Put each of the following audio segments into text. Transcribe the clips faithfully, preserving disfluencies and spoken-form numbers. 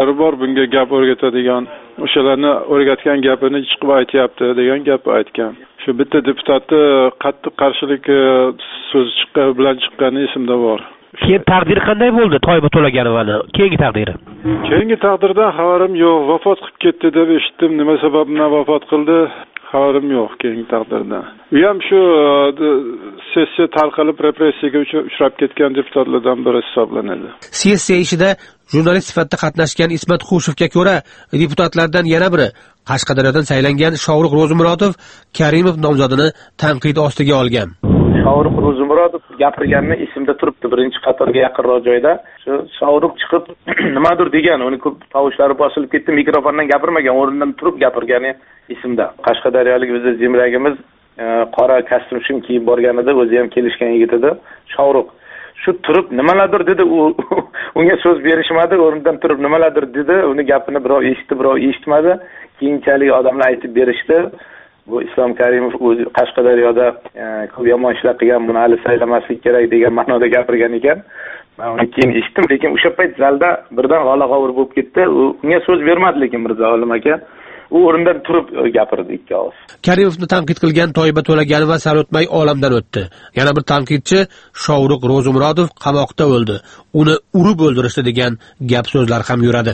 deputatlari bor, bunga gap o'rgatadigan. O'shalarni o'rgatgan gapini chiqib aytyapti degan gap aytgan. Shu bitta deputatni qattiq qarshilik so'zi chiqqan bilan chiqqani esimda bor. Keyin taqdiri qanday bo'ldi Toyba To'laganovani? Keyingi taqdiri? Keyingi taqdirdan xabarim yo'q. Vafot qilib ketdi deb eshitdim. Nima sababdan vafot qildi? Xabarim yo'q keyingi taqdirdan. U ham shu sessiya tarqalib repressiyaga uchrab ketgan deputatlardan biri hisoblanadi. Sessiya ishida jurnalist sifatida qatnashgan Ismat Xushevga ko'ra, deputatlardan yana biri Qashqadaryodan saylangan Shovruq Ro'zimurodov Karimov nomzodini tanqid ostiga olgan. Shovruq Ro'zimurodov gapirganini esimda turibdi, birinchi qatorga yaqinroq joyda. Shu Shovruq chiqib nimadir degan, uni ko'p tovushlari bosilib ketdi, mikrofondan gapirmagan, o'rnidan turib gapirgani esimda. Qashqadaryolik bizning zemragimiz qora kostyum shim kiyib borganida, o'zi ham kelishgan yigit edi. Shovruq shu turib nimalardir dedi, u unga so'z berishmadi, o'rnidan turib nimalardir dedi, uni gapini birov eshitdi, birov eshitmadi. Keyinchalik odamlar aytib berishdi. Bu Islom Karimov o'zi Qashqadaryoda ko'p yomon ishlar qilgan, buni hali saylamaslik kerak degan ma'noda gapirgan ekan. Men uni keyin eshitdim, lekin o'sha payt zalda birdan g'ala-g'ovur bo'lib ketdi. Unga so'z bermadi lekin Mirzo Olim aka. U o'rnidan turib gapirdi ikki og'iz. Karimovni tanqid qilgan Toyba To'laganova sal o'tmay olamdan o'tdi. Yana bir tanqidchi Shovruq Ro'zimurodov qamoqda o'ldi. Uni urib o'ldirishdi degan gap so'zlar ham yuradi.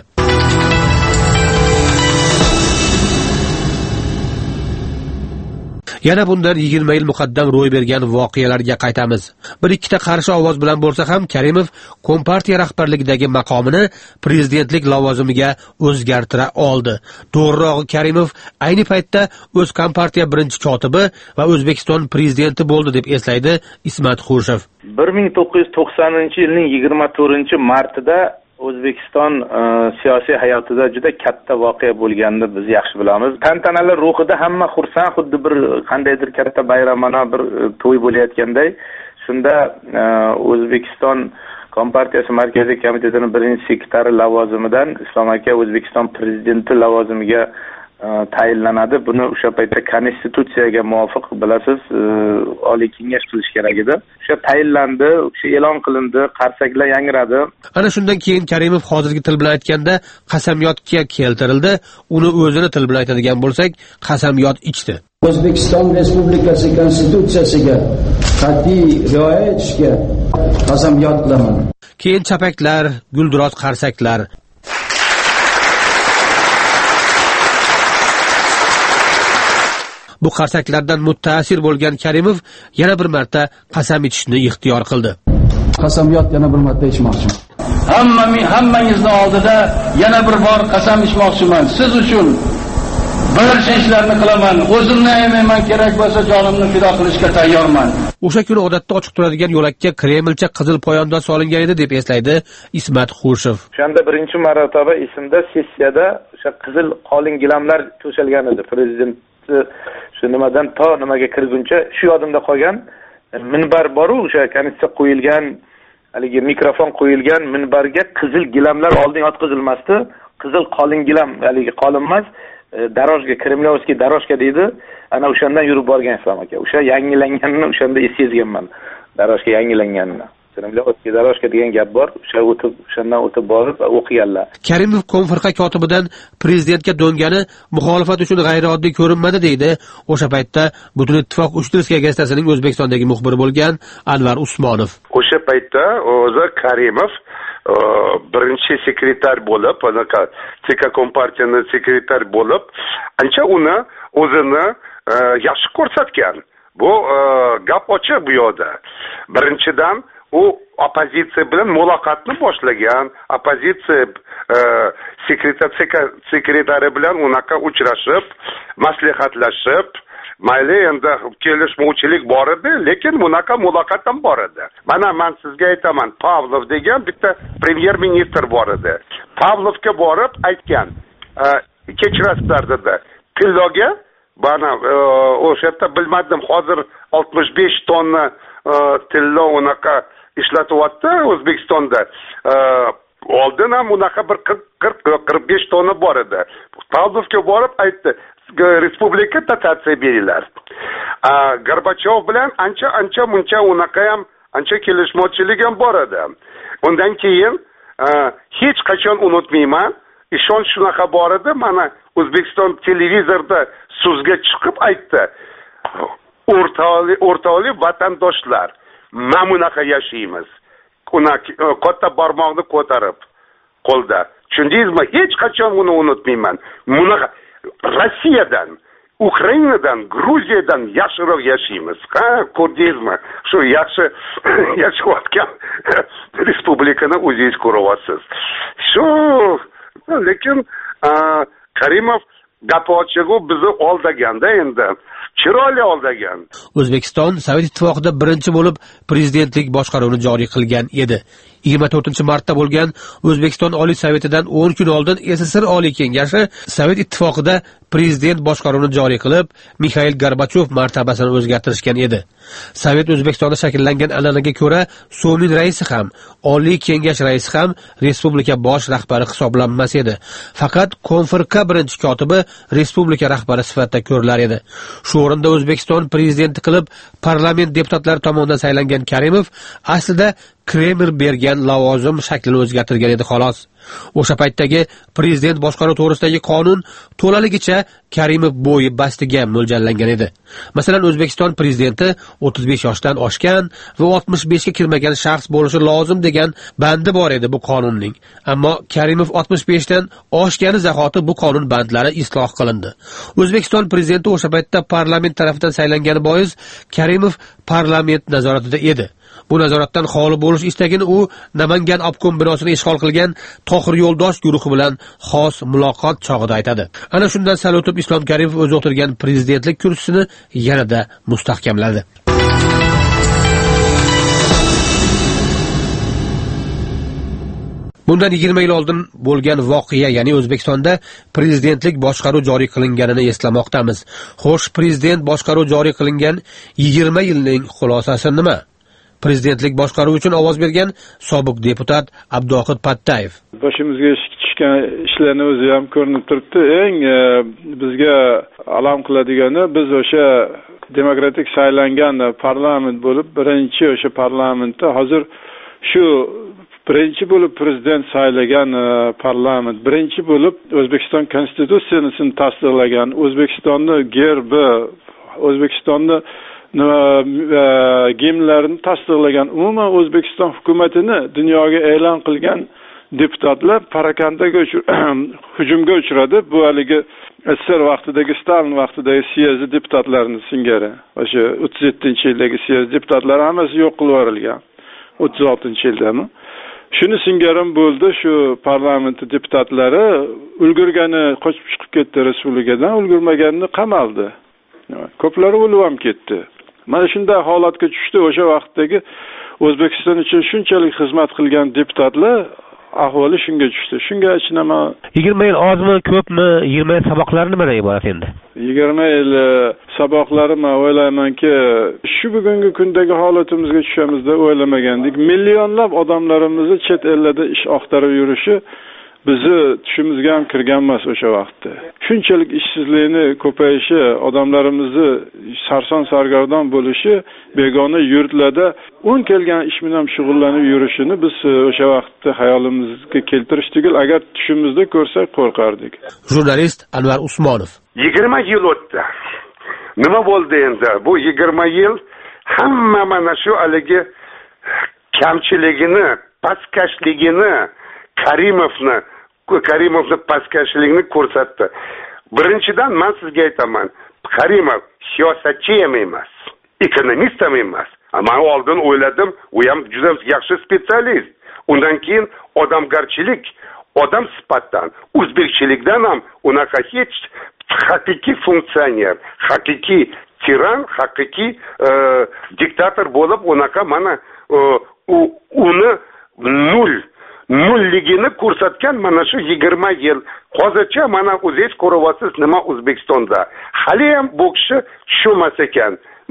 Yana bundan yigirma yil muqaddam ro'y bergan voqealarga qaytamiz. Bir ikkita qarshi ovoz bilan bo'lsa ham Karimov Kompartiya rahbarligidagi maqomini prezidentlik lavozimiga o'zgartira oldi. To'g'rirog'i, Karimov ayni paytda o'z Kompartiya birinchi kotibi va O'zbekiston prezidenti bo'ldi deb eslaydi Ismat Xushev. bir ming to'qqiz yuz to'qsoninchi yilning yigirma to'rtinchi martida O'zbekiston siyosiy hayotida juda katta voqea bo'lganini biz yaxshi bilamiz. Tantanalar ruhida hamma xursand, xuddi bir qandaydir katta bayramona bir to'y bo'layotganday. Shunda O'zbekiston Kompartiyasi Markaziy komitetining birinchi sekretari lavozimidan Islom aka O'zbekiston prezidenti lavozimiga tayinlanadi. Buni o'sha paytda konstitutsiyaga muvofiq bilasiz, Oliy Kengash qilish kerak edi. O'sha tayinlandi, o'sha e'lon qilindi, qarsaklar yangradi. Ana shundan keyin Karimov hozirgi til bilan aytganda qasamyodga keltirildi. Uni o'zini til bilan aytadigan bo'lsak, qasamyod ichdi. O'zbekiston Respublikasi konstitutsiyasiga qat'iy rioya etishga qasamyod qilaman. Keyin chapaklar, guldiroz qarsaklar. Bu qarsaklardan muttaasir bo'lgan Karimov yana bir marta qasam ichishni ixtiyor qildi. Qasamyod yana bir marta ichmoqchiman. Hamma hammangizning oldida yana bir bor qasam ichmoqchiman. Siz uchun barcha ishlarni qilaman. O'zimni aymayman, kerak bo'lsa jonimni fido qilishga tayyorman. O'sha kuni odatda ochiq turadigan yo'lakka Kremlcha qizil poyandor solingan edi deb eslaydi Ismat Xushev. O'shanda birinchi marotaba esimda sessiyada o'sha qizil qolin gilamlar to'shalgan edi. Prezident shu nimadan to nimaga kirguncha shu yodimda qolgan. Minbar boru o'sha konstitutsiya qo'yilgan, haligi mikrofon qo'yilgan minbarga qizil gilamlar oldin yotqizilmasdi. Qizil qolin gilam, haligi qolin emas, darojga, Kremlyovskiy darojga deydi. Ana o'shandan yurib borgan Islom aka. O'sha yangilanganini o'shanda sezganman. Darojga yangilanganini. Kremlyovskiy darojga degan gap bor. O'sha o'tib, o'shandan o'tib borib o'qiganlar. Karimov konfirqa kotibidan prezidentga do'ngani muxolifat uchun g'ayrioddiy ko'rinmadi deydi. O'sha paytda Butun ittifoq Uchtirska gazetasining O'zbekistondagi muxbiri bo'lgan Anvar Usmonov. O'sha paytda o'zi Karimov birinchi sekretar bo'lib, T K Kompartiyaning sekretar bo'lib, ancha uni o'zini yaxshi ko'rsatgan. Bu gap ochiq bu yerda. Birinchidan u oppozitsiya bilan muloqotni boshlagan, oppozitsiya sekretar sekretari bilan unaqa uchrashib, maslahatlashib, mayli endi kelishmovchilik bor edi, lekin bunaqa muloqot ham bor edi. Mana men sizga aytaman, Pavlov degan bitta premyer ministr bor edi. Pavlovga borib aytgan, kechirasizlar dedi. Tilloga bana o'sha yerda bilmadim, hozir oltmish besh tonna tillo unaqa ishlatyapti O'zbekistonda. Oldin ham unaqa bir qirq qirq besh tonna bor edi. Pavlovga borib aytdi, respublika dotatsiya beringlar. Gorbachov bilan ancha ancha muncha unaqa ham ancha kelishmovchilik ham bor edi. Undan keyin hech qachon unutmayman, ishonch shunaqa bor edi, mana O'zbekiston televizorda so'zga chiqib aytdi. O'rtoqli o'rtoqli vatandoshlar, mana bunaqa yashaymiz. Uni katta barmoqni ko'tarib qo'lda. Tushundingizmi? Hech qachon buni unutmayman. Bunaqa Rossiyadan, Ukrainadan, Gruziyadan yaxshiroq yashaymiz. Ha, ko'rdingizmi? Shu yaxshi yashayotgan respublikani o'zingiz ko'ryapsiz. Shu, lekin Karimov gap ochig'i bizni oldaganda endi chiroyli oldagan. O'zbekiston Sovet ittifoqida birinchi bo'lib prezidentlik boshqaruvini joriy qilgan edi. yigirma to'rtinchi martda bo'lgan O'zbekiston Oliy Sovetidan o'n kun oldin S S R Oliy Kengashi Sovet ittifoqida prezident boshqaruvini joriy qilib, Mixail Gorbachov martabasini o'zgartirishgan edi. Sovet O'zbekistonda shakllangan an'anaga ko'ra, So'min raisi ham, Oliy Kengash raisi ham respublika bosh rahbari hisoblanmas edi. Faqat Konferka birinchi kotibi respublika rahbari sifatida ko'rilar edi. Shu o'rinda O'zbekiston prezidenti qilib parlament deputatlari tomonidan saylangan Karimov aslida Kreml bergan lavozim shaklini o'zgartirgan edi xolos. O'sha paytdagi prezident boshqaruv to'g'risidagi qonun to'laligicha Karimov bo'yi bastiga mo'ljallangan edi. Masalan, O'zbekiston prezidenti o'ttiz besh yoshdan oshgan va oltmish beshga kirmagan shaxs bo'lishi lozim degan bandi bor edi bu qonunning. Ammo Karimov oltmish beshdan oshgani zahoti bu qonun bandlari isloh qilindi. O'zbekiston prezidenti o'sha paytda parlament tomonidan saylangani bois Karimov parlament nazoratida edi. Bu nazoratdan xoli bo'lish istagini u Namangan obkom binosini ishg'ol qilgan Tohir Yo'ldosh guruhi bilan xos muloqot chog'ida aytadi. Ana shundan sal o'tib Islom Karimov o'zi o'tirgan prezidentlik kursisini yanada mustahkamladi. Bundan yigirma yil oldin bo'lgan voqea, ya'ni O'zbekistonda prezidentlik boshqaruv joriy qilinganini eslamoqdamiz. Xo'sh, prezident boshqaruv joriy qilingan yigirma yilning xulosasi nima? Prezidentlik boshqaruvi uchun ovoz bergan sobiq deputat Abduohid Pattayev. Boshimizga tushgan ishlarni o'zi ham ko'rinib turibdi. Eng e, bizga alam qiladigani, biz o'sha demokratik saylangan parlament bo'lib, birinchi o'sha parlamentda hozir shu birinchi bo'lib prezident saylagan parlament, birinchi bo'lib O'zbekiston konstitutsiyasini tasdiqlagan, O'zbekistonning gerbi, O'zbekistonning gimnlarini tasdiqlagan, umuman O'zbekiston hukumatini dunyoga e'lon qilgan deputatlar parakandaga hujumga uchradi. Bu haligi S S R vaqtidagi, Stalin vaqtidagi siyezi deputatlarning singari. O'sha o'ttiz yettinchi yildagi siyez deputatlari hammasi yo'q qilib yuborilgan. o'ttiz oltinchi yildami? Shuni singarim bo'ldi, shu parlament deputatlari ulgurgani qochib chiqib ketdi respublikadan, ulgurmaganini qamaldi. Ko'plari o'lib ham ketdi. Mana shunday holatga tushdi. O'sha vaqtdagi O'zbekiston uchun shunchalik xizmat qilgan deputatlar ahvoli shunga tushdi. Shunga achinama. yigirma yil ozmi, ko'pmi? yigirma yil saboqlari nimadan iborat endi? yigirma yil saboqlari men o'ylaymanki, shu bugungi kundagi holatimizga tushamiz deb o'ylamagandik. Millionlab odamlarimizni chet ellarda ish oqtarib yurishi bizni tushimizga ham kirgan emas o'sha vaqtda. Shunchalik ishsizlikni ko'payishi, odamlarimizni sarson sargardon bo'lishi, begona yurtlarda o'n kelgan ish bilan shug'ullanib yurishini biz o'sha vaqtda hayolimizga keltirish tugul, agar tushimizda ko'rsak qo'rqardik. Jurnalist Anvar Usmonov. yigirma yil o'tdi. Nima bo'ldi endi? Bu yigirma yil hamma mana shu haligi kamchiligini, pastkashligini, Karimovni Karimovni pastkashligini ko'rsatdi. Birinchidan men sizga aytaman, Karimov siyosatchi ham emas, ekonomist ham emas. Men oldin o'yladim, u ham juda yaxshi specialist. Undan keyin odamgarchilik, odam sifatdan, o'zbekchilikdan ham unaqa hech haqiqiy funksioner, haqiqiy tiran, haqiqiy e, diktator bo'lib unaqa mana e, u uni nol nolligini ko'rsatgan mana shu yigirma yil. Hozircha mana o'zingiz ko'ryapsiz nima O'zbekistonda. Hali ham bu kishi tushunmas ekan.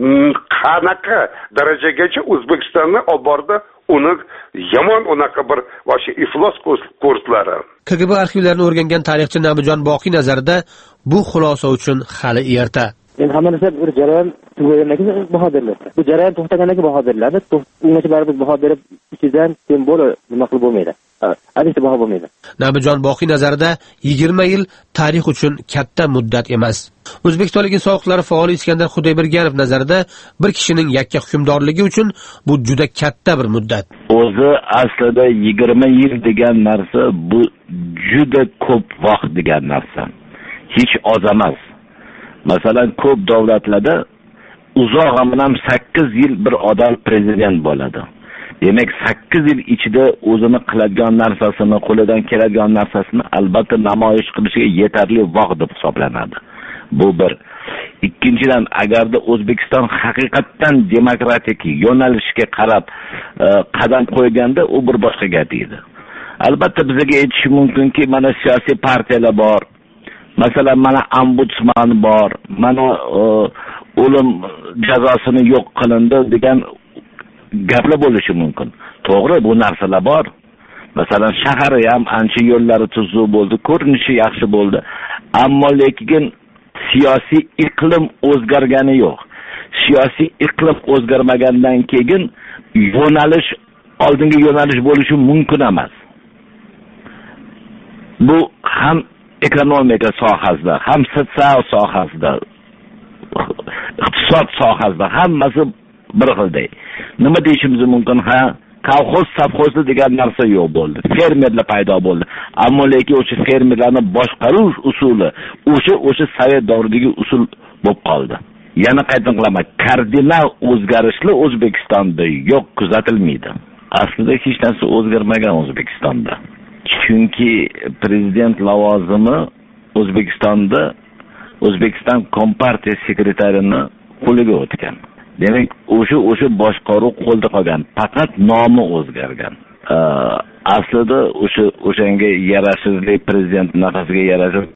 Qanaqa darajagacha O'zbekistonni olib bordi, uni yomon unaqa bir vashi iflos kurslari. K G B arxivlarini o'rgangan tarixchi Nabijon Boqiy nazarida bu xulosa uchun hali erta. endi hamma narsa bir jarayon tugagandan keyin baho beriladi. Bu jarayon to'xtagandan keyin baho beriladi. Ungacha baribir baho berib ichidan sen bo'l nima qilib bo'lmaydi. Albatta baho bo'lmaydi. Nabijon Boqiy nazarida yigirma yil tarix uchun katta muddat emas. O'zbekistonlik inson huquqlari faoli Iskandar Xudoyberganov nazarida bir kishining yakka hukmdorligi uchun bu juda katta bir muddat. O'zi aslida yigirma yil degan narsa bu juda ko'p vaqt degan narsa. Hech oz emas. Masalan, ko'p davlatlarda uzoq ham sakkiz yil bir odam prezident bo'ladi. Demak, sakkiz yil ichida o'zini qiladigan narsasini, qo'lidan keladigan narsasini albatta namoyish qilishiga yetarli vaqt deb hisoblanadi. Bu bir. Ikkinchidan, agarda O'zbekiston haqiqatan demokratik yo'nalishga qarab e, qadam qo'yganda, u bir boshqa gap edi. Albatta bizga aytish mumkinki, mana siyosiy partiyalar bor. Masalan, mana ombudsman bor, mana o'lim jazosini yo'q qilindi degan gaplar bo'lishi mumkin. To'g'ri, bu narsalar bor. Masalan, shahar ham ancha yo'llari tuzuk bo'ldi, ko'rinishi yaxshi bo'ldi. Ammo lekin siyosiy iqlim o'zgargani yo'q. Siyosiy iqlim o'zgarmagandan keyin yo'nalish oldingi yo'nalish bo'lishi mumkin emas. Bu ham ekonomika sohasida, ham sotsial sohasida, iqtisod sohasida hammasi bir xilday. Nima deyishimiz mumkin? Ha, kolxoz, savxoz degan narsa yo'q bo'ldi. Fermerlar paydo bo'ldi. Ammo lekin o'sha fermerlarni boshqaruv usuli o'sha o'sha sovet davridagi usul bo'lib qoldi. Yana qaytadan qilaman, kardinal o'zgarishlar O'zbekistonda yo'q, kuzatilmaydi. Aslida hech narsa o'zgarmagan O'zbekistonda. Chunki prezident lavozimi O'zbekistonda O'zbekiston Kompartiya sekretarining qo'liga o'tgan. Demak, o'sha o'sha boshqaruv qo'lda qolgan, faqat nomi o'zgargan. Aslida o'sha o'shanga yarashirli prezident nafasiga yarashib